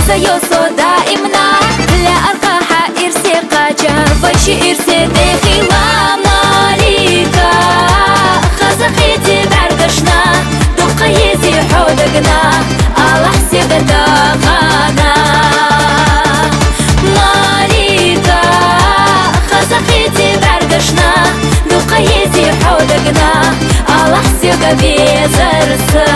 سيوصو دائمنا لا أرقاها إرسي قاجا فايشي إرسي ديخي وماليكا خزقيتي بعرقشنا دقيتي حودقنا الله حسيب داغانا ماليكا خزقيتي بعرقشنا دقيتي حودقنا الله حسيب بيزرسا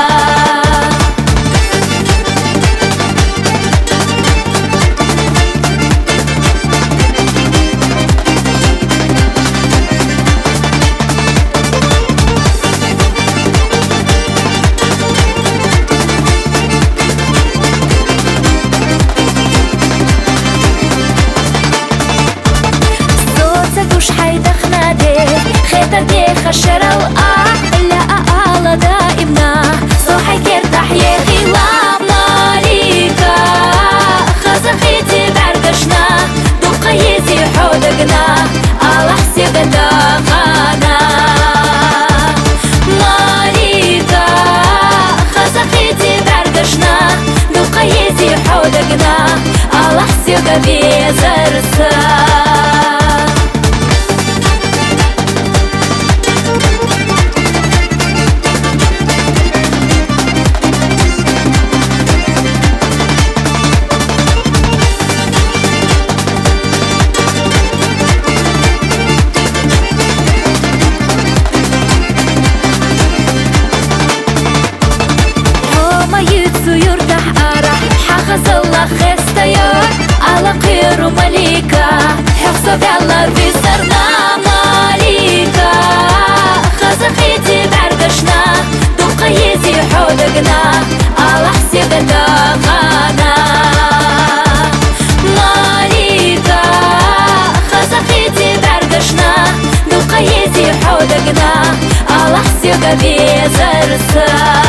خشرة وأحلى أعلى دائمنا صوحي كيرتاح يا غلام ماليكا خزقيتي بعرقشنا دقيتي حودقنا على حسيب داغانا ماليكا خزقيتي بعرقشنا دقيتي حودقنا على حسيب بيزرسا الله خستيار على قير مليكا حفظ الله في سرنا ماليكا خزقيتي بعرقشنا دقيتي حودقنا على حسيب داغانا ماليكا خزقيتي بعرقشنا دقيتي حودقنا على حسيب بيزرسا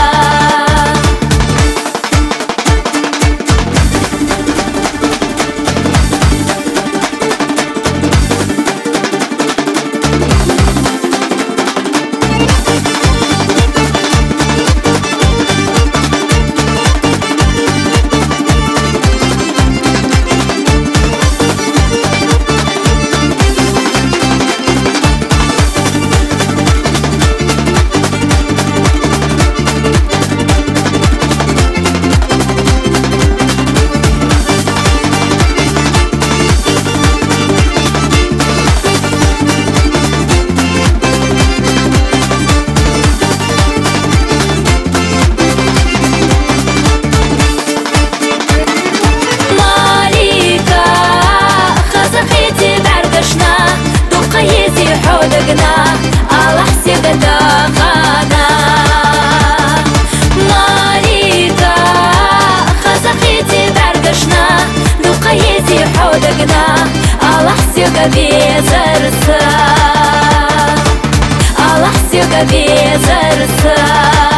حودقنا على حسيب داغانا ماليكا خزقيتي بعرقشنا دقيتي حودقنا على حسيب بيزرسا على حسيب بيزرسا